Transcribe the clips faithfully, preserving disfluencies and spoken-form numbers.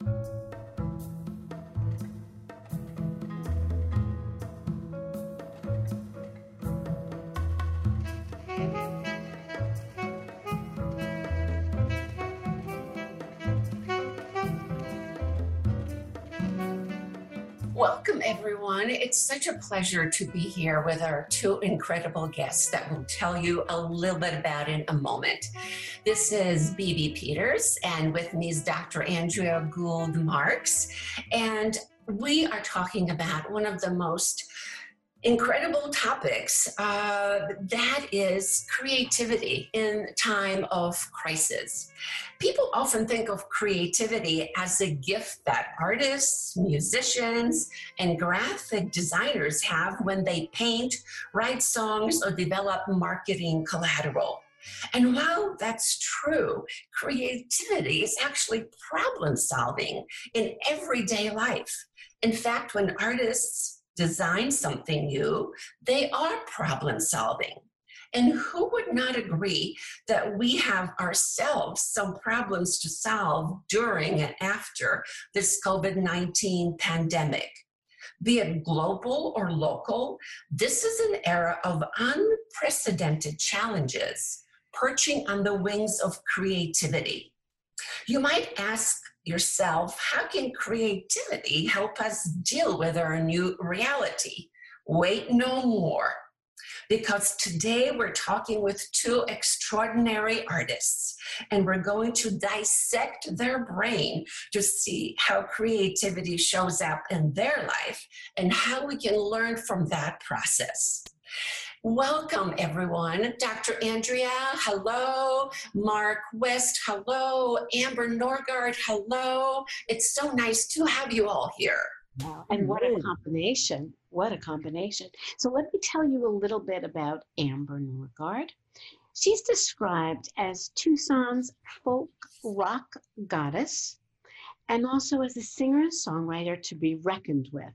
Welcome, everyone. It's such a pleasure to be here with our two incredible guests that we'll tell you a little bit about in a moment. This is Bibi Peters, and with me is Doctor Andrea Gould Marks, and we are talking about one of the most incredible topics, uh, that is creativity in time of crisis. People often think of creativity as a gift that artists, musicians, and graphic designers have when they paint, write songs, or develop marketing collateral. And while that's true, creativity is actually problem solving in everyday life. In fact, when artists design something new, they are problem solving. And who would not agree that we have ourselves some problems to solve during and after this COVID nineteen pandemic? Be it global or local, this is an era of unprecedented challenges, perching on the wings of creativity. You might ask yourself, how can creativity help us deal with our new reality? Wait no more, because today we're talking with two extraordinary artists, and we're going to dissect their brain to see how creativity shows up in their life and how we can learn from that process. Welcome, everyone. Doctor Andrea, hello. Mark West, hello. Amber Norgard, hello. It's so nice to have you all here. Wow. And what a combination. What a combination. So let me tell you a little bit about Amber Norgard. She's described as Tucson's folk rock goddess and also as a singer-songwriter to be reckoned with.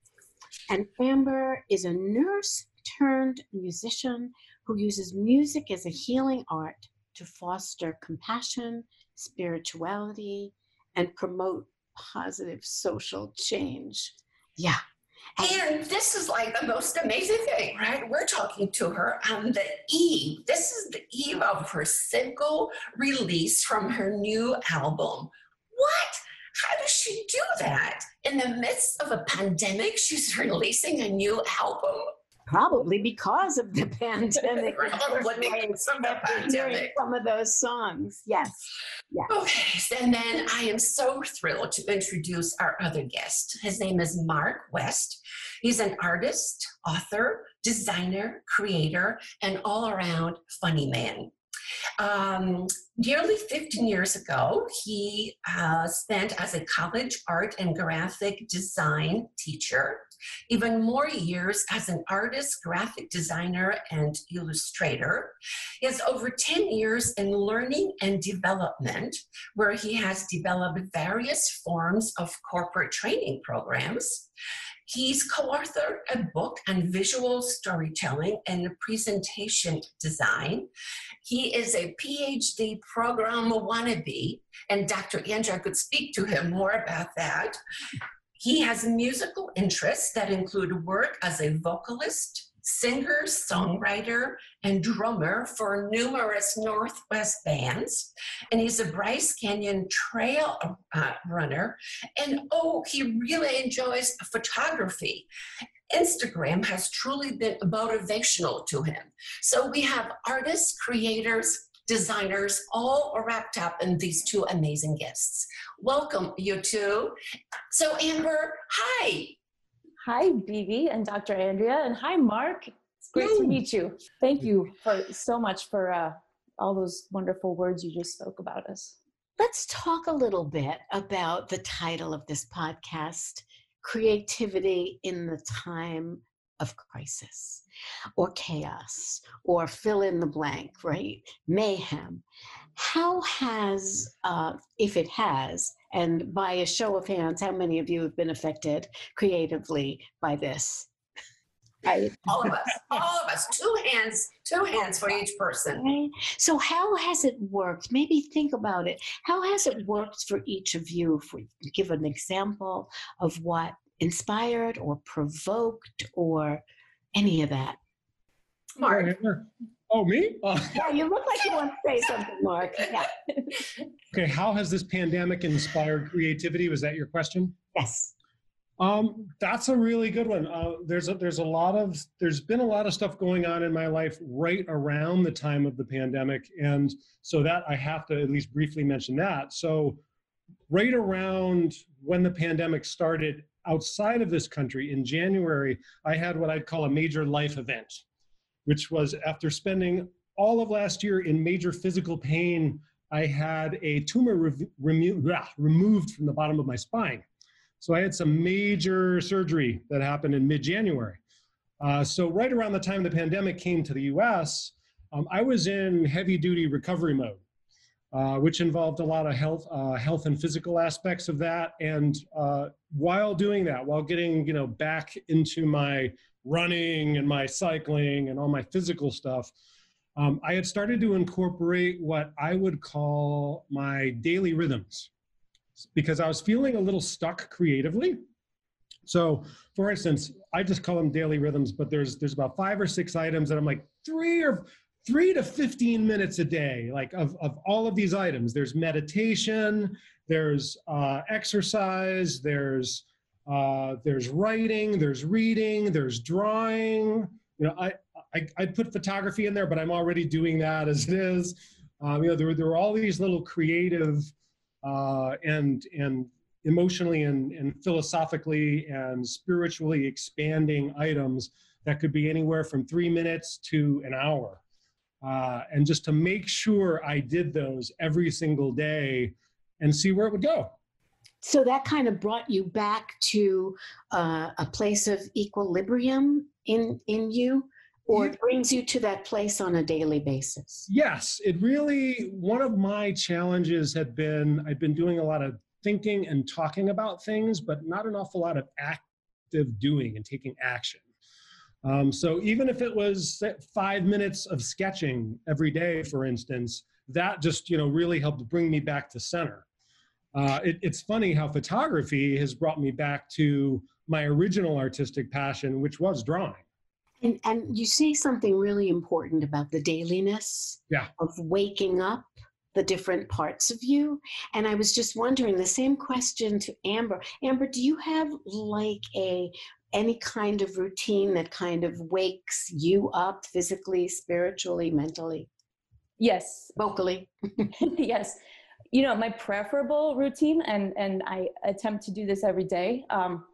And Amber is a nurse turned musician who uses music as a healing art to foster compassion, spirituality, and promote positive social change. Yeah. And this is like the most amazing thing, right? We're talking to her on the eve. This is the eve of her single release from her new album. What? How does she do that? In the midst of a pandemic, she's releasing a new album? Probably because of the pandemic. Probably because of the pandemic. Some of those songs, yes. yes. Okay, and then I am so thrilled to introduce our other guest. His name is Mark West. He's an artist, author, designer, creator, and all-around funny man. Um, nearly fifteen years ago, he uh, spent as a college art and graphic design teacher, even more years as an artist, graphic designer, and illustrator. He has over ten years in learning and development, where he has developed various forms of corporate training programs. He's co-authored a book on visual storytelling and presentation design. He is a P H D program wannabe, and Doctor Andrea could speak to him more about that. He has musical interests that include work as a vocalist, singer, songwriter, and drummer for numerous Northwest bands. And he's a Bryce Canyon trail uh, runner. And oh, he really enjoys photography. Instagram has truly been motivational to him. So we have artists, creators, designers, all wrapped up in these two amazing guests. Welcome, you two. So Amber, hi. Hi, Bibi and Doctor Andrea, and hi, Mark. It's great mm. to meet you. Thank you for so much for uh, all those wonderful words you just spoke about us. Let's talk a little bit about the title of this podcast, Creativity in the Time of Crisis, or chaos, or fill in the blank, right? Mayhem. How has, uh, if it has, and by a show of hands, how many of you have been affected creatively by this? Right. All of us, all of us, two hands, two hands for each person. Right. So how has it worked? Maybe think about it. How has it worked for each of you? If we give an example of what inspired or provoked or any of that. Mark. Oh, me? Uh, Yeah, you look like you want to say something, Mark. Yeah. okay, how has this pandemic inspired creativity? Was that your question? Yes. Um, that's a really good one. Uh, there's a, there's a lot of there's been a lot of stuff going on in my life right around the time of the pandemic, and so that I have to at least briefly mention that. So, right around when the pandemic started outside of this country in January, I had what I'd call a major life event, which was after spending all of last year in major physical pain, I had a tumor re- remo- removed from the bottom of my spine. So I had some major surgery that happened in mid-January. Uh, so right around the time the pandemic came to the U S, um, I was in heavy-duty recovery mode, uh, which involved a lot of health, uh, health and physical aspects of that. And uh, while doing that, while getting you know back into my running and my cycling and all my physical stuff, um, I had started to incorporate what I would call my daily rhythms, because I was feeling a little stuck creatively. So for instance, I just call them daily rhythms, but there's there's about five or six items that I'm like three or three to fifteen minutes a day, like of, of all of these items. There's meditation, there's uh, exercise, there's uh, there's writing, there's reading, there's drawing. You know, I, I I put photography in there, but I'm already doing that as it is. Um, you know, there there were all these little creative Uh, and and emotionally and, and philosophically and spiritually expanding items that could be anywhere from three minutes to an hour. Uh, and just to make sure I did those every single day and see where it would go. So that kind of brought you back to uh, a place of equilibrium in, in you, or it brings you to that place on a daily basis? Yes, it really, one of my challenges had been, I'd been doing a lot of thinking and talking about things, but not an awful lot of active doing and taking action. Um, so even if it was five minutes of sketching every day, for instance, that just, you know, really helped bring me back to center. Uh, it, it's funny how photography has brought me back to my original artistic passion, which was drawing. And, and you say something really important about the dailiness yeah. of waking up the different parts of you. And I was just wondering the same question to Amber. Amber, do you have like a any kind of routine that kind of wakes you up physically, spiritually, mentally? Yes. Vocally? Yes. You know, my preferable routine, and, and I attempt to do this every day, um,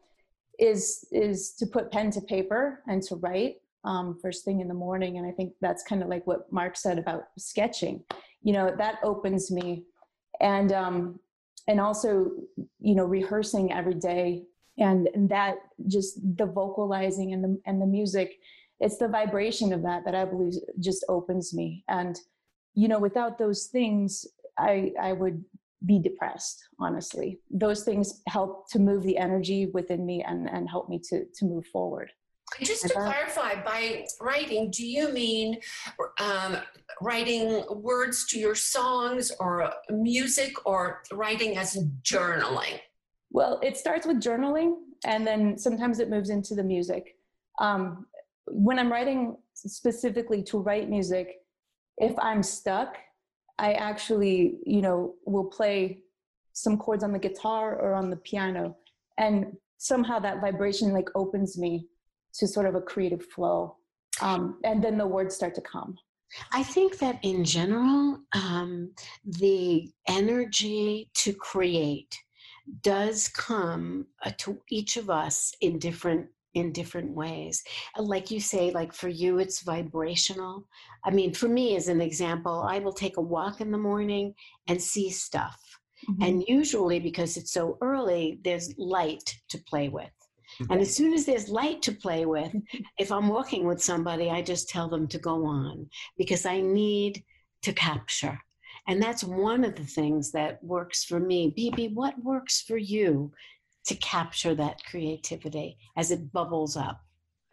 is is to put pen to paper and to write um, first thing in the morning. And I think that's kind of like what Mark said about sketching. You know, that opens me. And um, and also, you know, rehearsing every day, and, and that just the vocalizing and the and the music, it's the vibration of that that I believe just opens me. And, you know, without those things, I I would be depressed, honestly. Those things help to move the energy within me and, and help me to, to move forward. Just to clarify, by writing, do you mean um, writing words to your songs or music, or writing as journaling? Well, it starts with journaling, and then sometimes it moves into the music. Um, when I'm writing specifically to write music, if I'm stuck, I actually, you know, will play some chords on the guitar or on the piano, and somehow that vibration like opens me to sort of a creative flow. Um, and then the words start to come. I think that in general, um, the energy to create does come uh, to each of us in different in different ways. Like you say, like for you, it's vibrational. I mean, for me, as an example, I will take a walk in the morning and see stuff. Mm-hmm. And usually, because it's so early, there's light to play with. Mm-hmm. And as soon as there's light to play with, if I'm walking with somebody, I just tell them to go on, because I need to capture. And that's one of the things that works for me. B B, what works for you to capture that creativity as it bubbles up?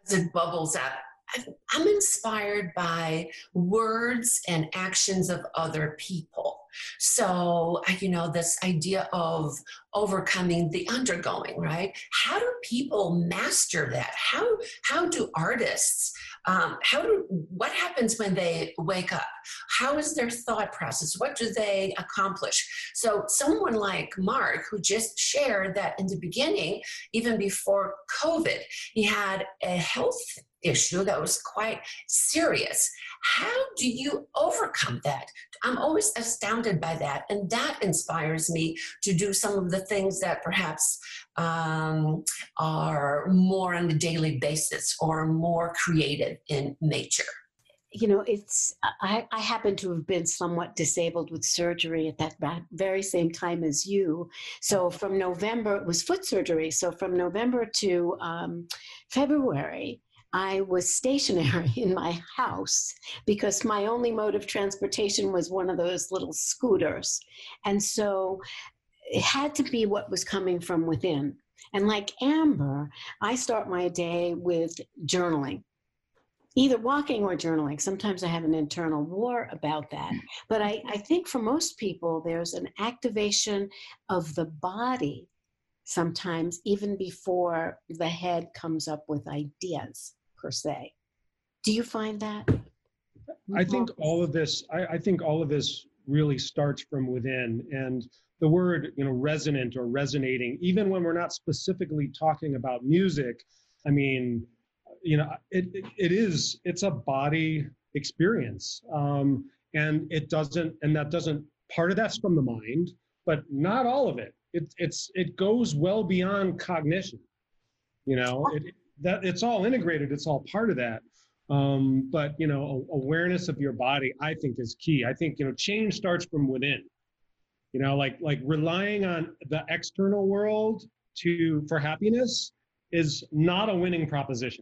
it bubbles up. I'm inspired by words and actions of other people. So, you know, this idea of overcoming the undergoing, right? How do people master that? How, how do artists, um, how do, what happens when they wake up? How is their thought process? What do they accomplish? So someone like Mark, who just shared that in the beginning, even before COVID, he had a health issue that was quite serious. How do you overcome that? I'm always astounded by that. And that inspires me to do some of the things that perhaps um, are more on a daily basis or more creative in nature. You know, it's, I, I happen to have been somewhat disabled with surgery at that very same time as you. So from November, it was foot surgery. So from November to um, February, I was stationary in my house because my only mode of transportation was one of those little scooters. And so it had to be what was coming from within. And like Amber, I start my day with journaling, either walking or journaling. Sometimes I have an internal war about that. But I, I think for most people, there's an activation of the body sometimes even before the head comes up with ideas per se. Do you find that? I think all of this, I, I think all of this really starts from within. And the word, you know, resonant or resonating, even when we're not specifically talking about music, I mean, you know, it, it, it is, it's a body experience. Um, and it doesn't, and that doesn't, part of that's from the mind, but not all of it. It, it's, it goes well beyond cognition, you know, it, that it's all integrated. It's all part of that. Um, but, you know, awareness of your body, I think is key. I think, you know, change starts from within, you know, like, like relying on the external world to, for happiness is not a winning proposition.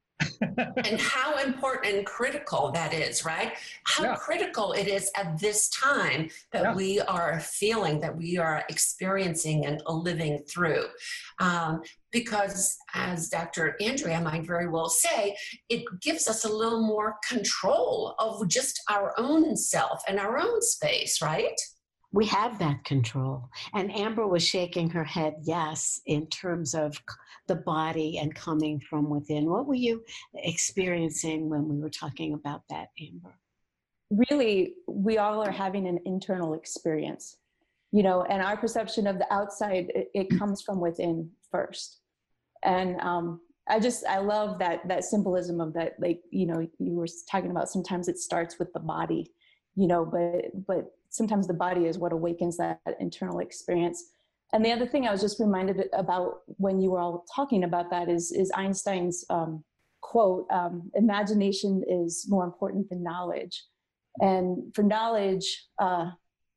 And how important and critical that is, right? How yeah. critical it is at this time that yeah. we are feeling, that we are experiencing and living through. Um, because as Doctor Andrea might very well say, it gives us a little more control of just our own self and our own space, right? We have that control. And Amber was shaking her head, yes, in terms of the body and coming from within. What were you experiencing when we were talking about that, Amber? Really, we all are having an internal experience, you know, and our perception of the outside, it, it comes from within first. And um, I just, I love that, that symbolism of that, like, you know, you were talking about sometimes it starts with the body, you know, but, but sometimes the body is what awakens that internal experience. And the other thing I was just reminded about when you were all talking about that is, is Einstein's um, quote, um, imagination is more important than knowledge. And for knowledge uh,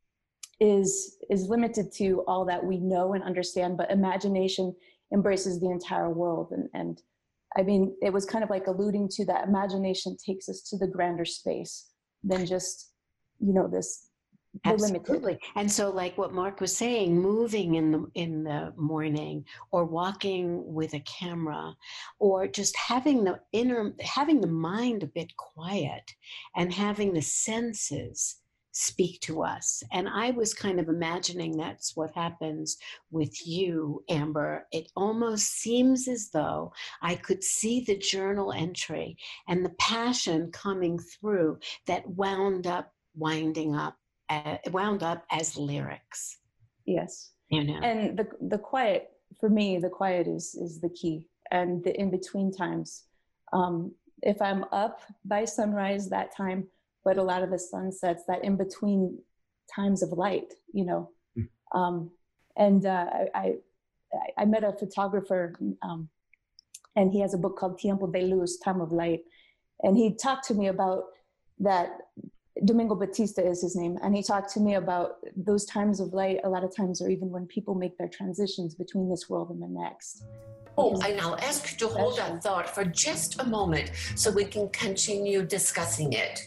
is, is limited to all that we know and understand, but imagination embraces the entire world. And, and I mean, it was kind of like alluding to that imagination takes us to the grander space than just, you know, this. Absolutely. And so like what Mark was saying, moving in the in the morning or walking with a camera or just having the inner having the mind a bit quiet and having the senses speak to us. And I was kind of imagining that's what happens with you, Amber. It almost seems as though I could see the journal entry and the passion coming through that wound up winding up Uh, wound up as lyrics. Yes. You know. And the the quiet, for me, the quiet is is the key. And the in-between times. Um, if I'm up by sunrise, that time, but a lot of the sunsets, that in-between times of light, you know. Mm. Um, and uh, I, I I met a photographer um, and he has a book called Tiempo de Luz, Time of Light. And he talked to me about that. Domingo Batista is his name. And he talked to me about those times of light, a lot of times, or even when people make their transitions between this world and the next. Oh, and I'll ask you to hold that thought for just a moment so we can continue discussing it.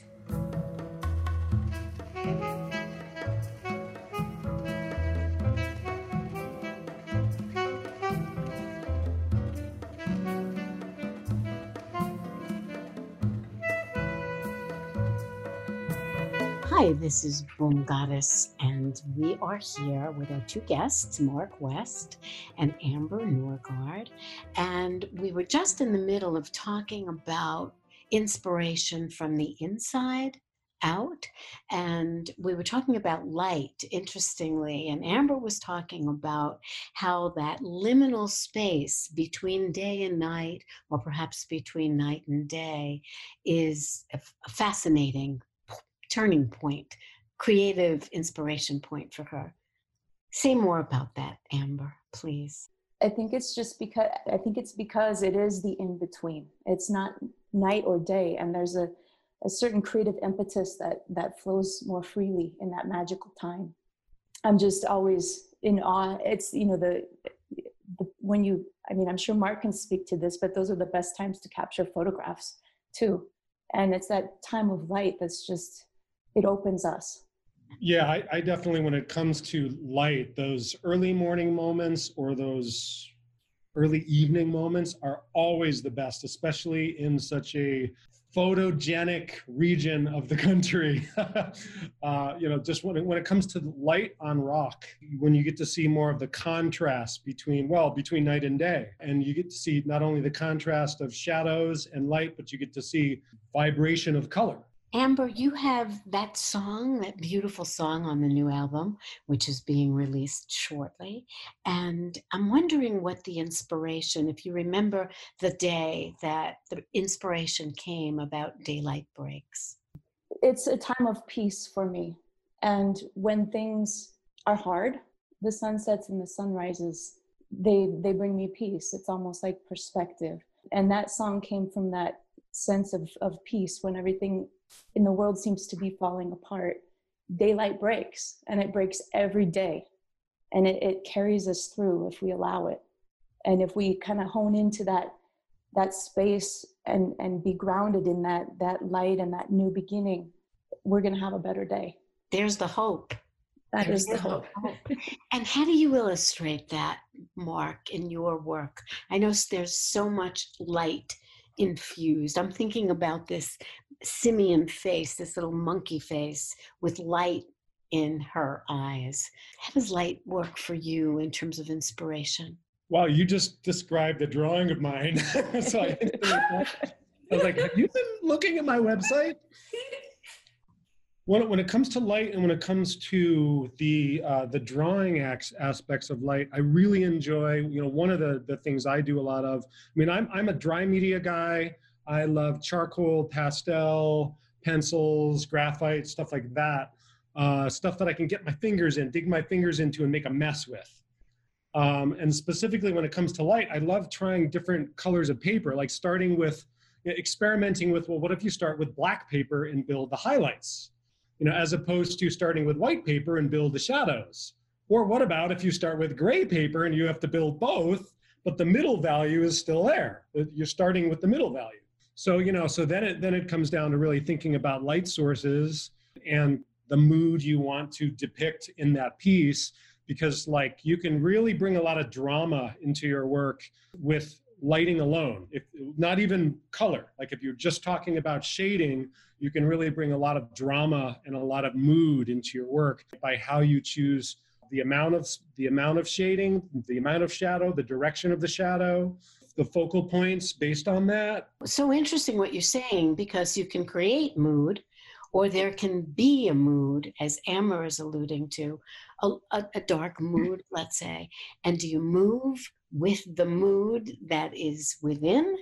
Hi, this is Boom Goddess, and we are here with our two guests, Mark West and Amber Norgaard. And we were just in the middle of talking about inspiration from the inside out. And we were talking about light, interestingly. And Amber was talking about how that liminal space between day and night, or perhaps between night and day, is a fascinating turning point, creative inspiration point for her. Say more about that, Amber, please. I think it's just because I think it's because it is the in-between. It's not night or day, and there's a, a certain creative impetus that that flows more freely in that magical time. I'm just always in awe. It's, you know, the, the when you, I mean, I'm sure Mark can speak to this, but those are the best times to capture photographs too. And it's that time of light that's just, it opens us. Yeah, I, I definitely, when it comes to light, those early morning moments or those early evening moments are always the best, especially in such a photogenic region of the country. uh, you know, just when it, when it comes to light on rock, when you get to see more of the contrast between, well, between night and day, and you get to see not only the contrast of shadows and light, but you get to see vibration of color. Amber, you have that song, that beautiful song on the new album, which is being released shortly. And I'm wondering what the inspiration, if you remember the day that the inspiration came about daylight breaks. It's a time of peace for me. And when things are hard, the sunsets and the sunrises, they, they bring me peace. It's almost like perspective. And that song came from that sense of, of peace when everything in the world seems to be falling apart. Daylight breaks, and it breaks every day. And it, it carries us through if we allow it. And if we kind of hone into that that space and, and be grounded in that, that light and that new beginning, we're going to have a better day. There's the hope. That There's is the hope. hope. And how do you illustrate that, Mark, in your work? I know there's so much light infused. I'm thinking about this simian face, this little monkey face with light in her eyes. How does light work for you in terms of inspiration? Wow, you just described a drawing of mine. So I, I was like, have you been looking at my website? When, when it comes to light and when it comes to the uh, the drawing acts, aspects of light, I really enjoy, you know, one of the, the things I do a lot of, I mean, I'm, I'm a dry media guy. I love charcoal, pastel, pencils, graphite, stuff like that. Uh, stuff that I can get my fingers in, dig my fingers into and make a mess with. Um, and specifically when it comes to light, I love trying different colors of paper, like starting with, experimenting with, well, what if you start with black paper and build the highlights? You know, as opposed to starting with white paper and build the shadows. Or what about if you start with gray paper and you have to build both, but the middle value is still there? You're starting with the middle value. So, you know, so then it, then it comes down to really thinking about light sources and the mood you want to depict in that piece, because like you can really bring a lot of drama into your work with lighting alone, if not even color. Like if you're just talking about shading, you can really bring a lot of drama and a lot of mood into your work by how you choose the amount of the amount of shading, the amount of shadow, the direction of the shadow, the focal points based on that. So interesting what you're saying, because you can create mood, or there can be a mood, as Amber is alluding to, a, a, a dark mood, let's say. And do you move with the mood that is within,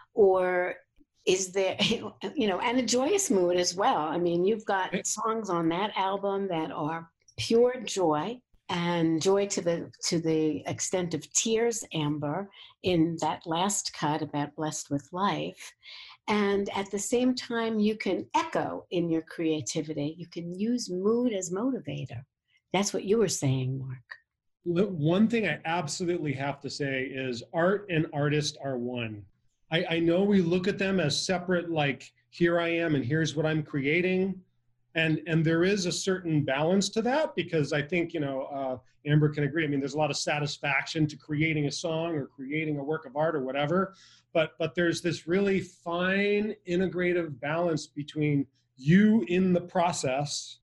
or is there, you know, and a joyous mood as well? I mean, you've got songs on that album that are pure joy, and joy to the to the extent of tears, Amber, in that last cut about Blessed with Life. And at the same time, you can echo in your creativity. You can use mood as motivator. That's what you were saying, Mark. One thing I absolutely have to say is art and artist are one. I, I know we look at them as separate, like, here I am and here's what I'm creating. And, and there is a certain balance to that, because I think, you know, uh, Amber can agree. I mean, there's a lot of satisfaction to creating a song or creating a work of art or whatever, but, but there's this really fine integrative balance between you in the process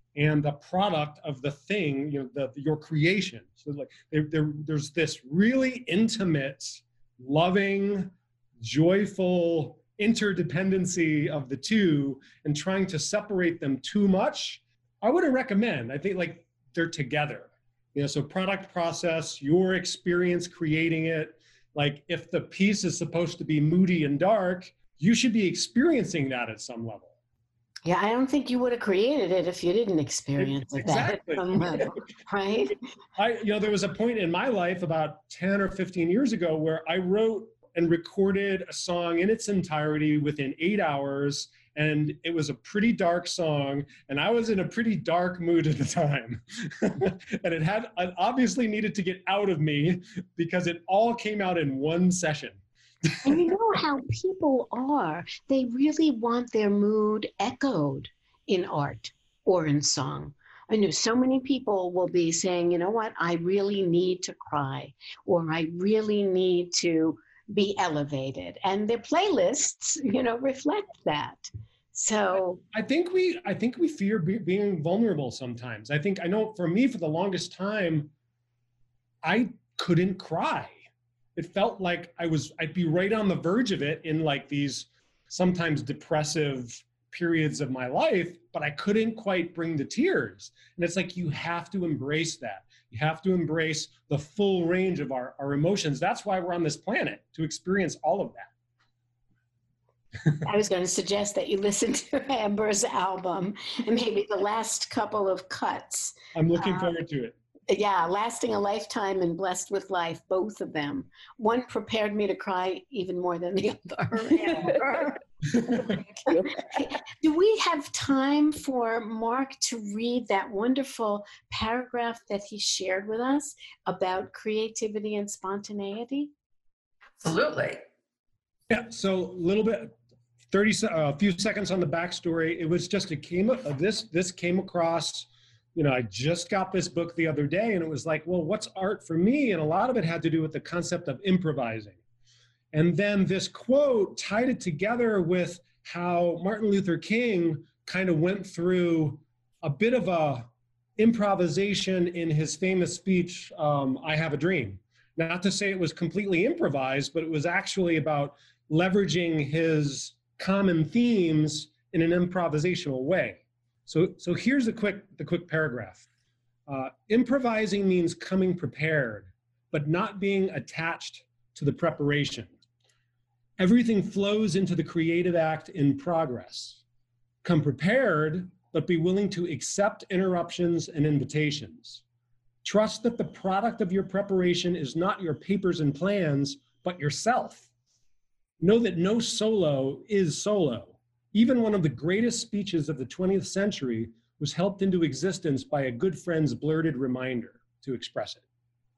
and the product of the thing, you know, the, your creation. So like there, there, there's this really intimate, loving, joyful interdependency of the two, and trying to separate them too much, I wouldn't recommend. I think like they're together. You know, so product, process, your experience creating it. Like if the piece is supposed to be moody and dark, you should be experiencing that at some level. Yeah, I don't think you would have created it if you didn't experience Exactly. that at some level, right? I, you know, there was a point in my life about ten or fifteen years ago where I wrote and recorded a song in its entirety within eight hours. And it was a pretty dark song, and I was in a pretty dark mood at the time. And it had, it obviously needed to get out of me because it all came out in one session. And you know how people are. They really want their mood echoed in art or in song. I know so many people will be saying, you know what, I really need to cry, or I really need to be elevated. And their playlists, you know, reflect that. So I think we, I think we fear be, being vulnerable sometimes. I think, I know for me, for the longest time, I couldn't cry. It felt like I was, I'd be right on the verge of it in like these sometimes depressive periods of my life, but I couldn't quite bring the tears. And it's like, you have to embrace that. You have to embrace the full range of our, our emotions. That's why we're on this planet, to experience all of that. I was going to suggest that you listen to Amber's album and maybe the last couple of cuts. I'm looking um, forward to it. Yeah, Lasting a Lifetime and Blessed with Life, both of them. One prepared me to cry even more than the other. Do we have time for Mark to read that wonderful paragraph that he shared with us about creativity and spontaneity? Absolutely. Yeah, so a little bit, thirty, a uh, few seconds on the backstory. It was just, it came, uh, this, this came across, you know, I just got this book the other day, and it was like, well, what's art for me? And a lot of it had to do with the concept of improvising. And then this quote tied it together with how Martin Luther King kind of went through a bit of a improvisation in his famous speech, um, I Have a Dream. Not to say it was completely improvised, but it was actually about leveraging his common themes in an improvisational way. So, so here's the quick, the quick paragraph. Uh, improvising means coming prepared, but not being attached to the preparation. Everything flows into the creative act in progress. Come prepared, but be willing to accept interruptions and invitations. Trust that the product of your preparation is not your papers and plans, but yourself. Know that no solo is solo. Even one of the greatest speeches of the twentieth century was helped into existence by a good friend's blurted reminder to express it.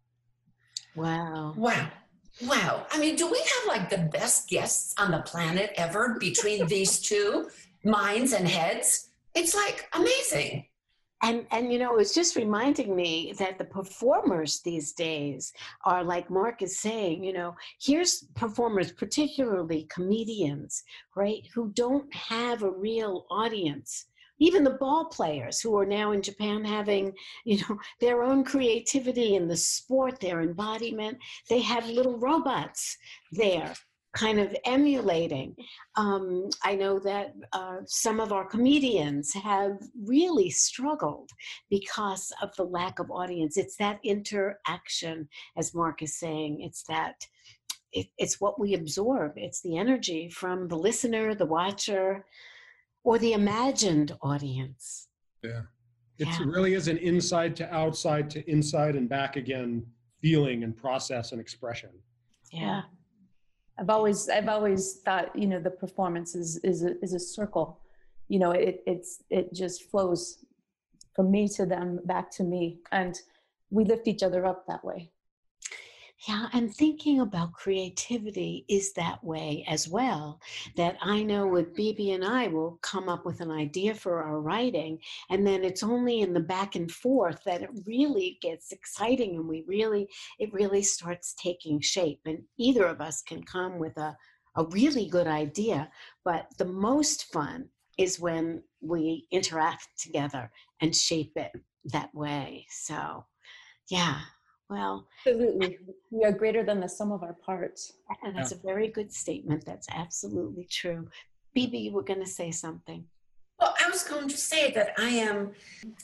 Wow. Wow. Wow. I mean, do we have like the best guests on the planet ever between these two minds and heads? It's like amazing. And, and you know, it's just reminding me that the performers these days are, like Mark is saying, you know, here's performers, particularly comedians, right, who don't have a real audience. Even the ball players who are now in Japan having, you know, their own creativity in the sport, their embodiment, they have little robots there kind of emulating. Um, I know that uh, some of our comedians have really struggled because of the lack of audience. It's that interaction, as Mark is saying. It's that, it, it's what we absorb. It's the energy from the listener, the watcher, or the imagined audience. Yeah. It's, Yeah. It really is an inside to outside to inside and back again feeling and process and expression. Yeah. I've always, I've always thought, you know, the performance is, is a, is a circle, you know, it, it's, it just flows from me to them, back to me. And we lift each other up that way. Yeah, and thinking about creativity is that way as well. That I know with Bibi and I will come up with an idea for our writing, and then it's only in the back and forth that it really gets exciting, and we really, it really starts taking shape. And either of us can come with a, a really good idea, but the most fun is when we interact together and shape it that way. So, yeah, well. Absolutely. We are greater than the sum of our parts. And that's a very good statement. That's absolutely true. Bibi, you were going to say something. Well, I was going to say that I am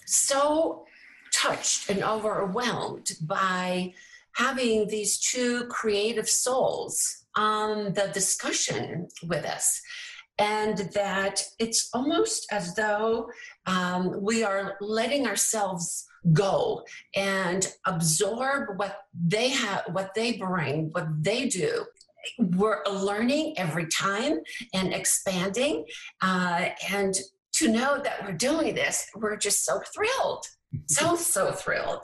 so touched and overwhelmed by having these two creative souls on the discussion with us. And that it's almost as though um, we are letting ourselves go and absorb what they have, what they bring, what they do. We're learning every time and expanding. Uh, and to know that we're doing this, we're just so thrilled. So, so thrilled.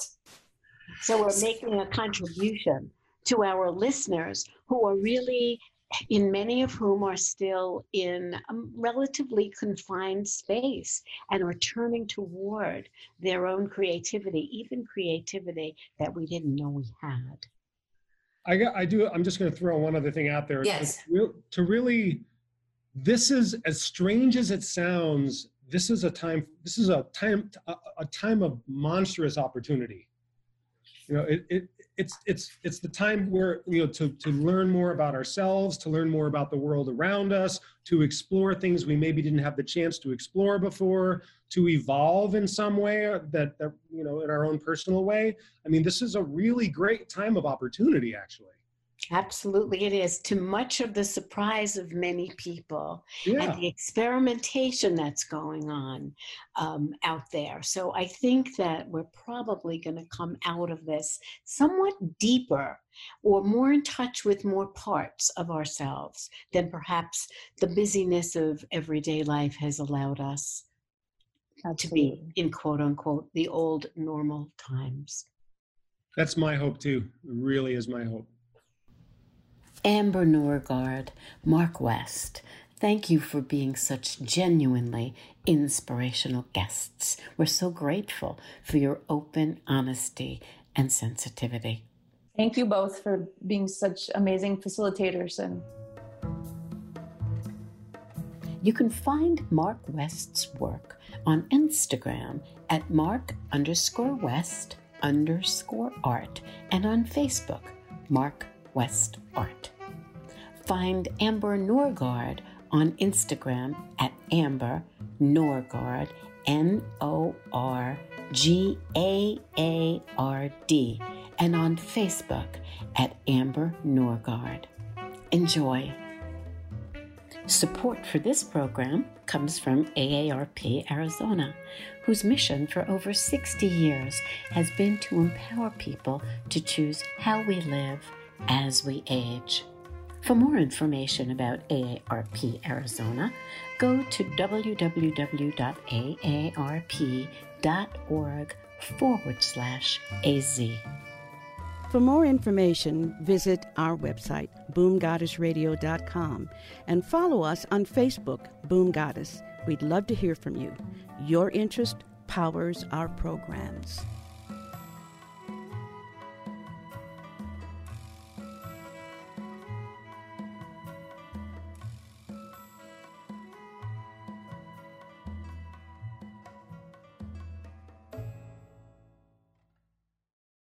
So we're making a contribution to our listeners who are really, in many of whom are still in a relatively confined space and are turning toward their own creativity, even creativity that we didn't know we had. I got, I do, I'm just going to throw one other thing out there. Yes. To, to really, this is, as strange as it sounds, this is a time, this is a time, a, a time of monstrous opportunity. You know, it, it, it's, it's, it's the time where, you know, to, to learn more about ourselves, to learn more about the world around us, to explore things we maybe didn't have the chance to explore before, to evolve in some way that, that, you know, in our own personal way. I mean, this is a really great time of opportunity, actually. Absolutely, it is, to much of the surprise of many people, Yeah. and the experimentation that's going on um, out there. So I think that we're probably going to come out of this somewhat deeper or more in touch with more parts of ourselves than perhaps the busyness of everyday life has allowed us Absolutely. to be in quote unquote the old normal times. That's my hope too. It really is my hope. Amber Norgaard, Mark West, thank you for being such genuinely inspirational guests. We're so grateful for your open honesty and sensitivity. Thank you both for being such amazing facilitators. And you can find Mark West's work on Instagram at Mark underscore West underscore art and on Facebook, Mark West Art. Find Amber Norgaard on Instagram at Amber Norgaard, N O R G A A R D, and on Facebook at Amber Norgaard. Enjoy. Support for this program comes from A A R P Arizona, whose mission for over sixty years has been to empower people to choose how we live as we age. For more information about A A R P Arizona, go to www.aarp.org forward slash AZ. For more information, visit our website, boom goddess radio dot com, and follow us on Facebook, Boom Goddess. We'd love to hear from you. Your interest powers our programs.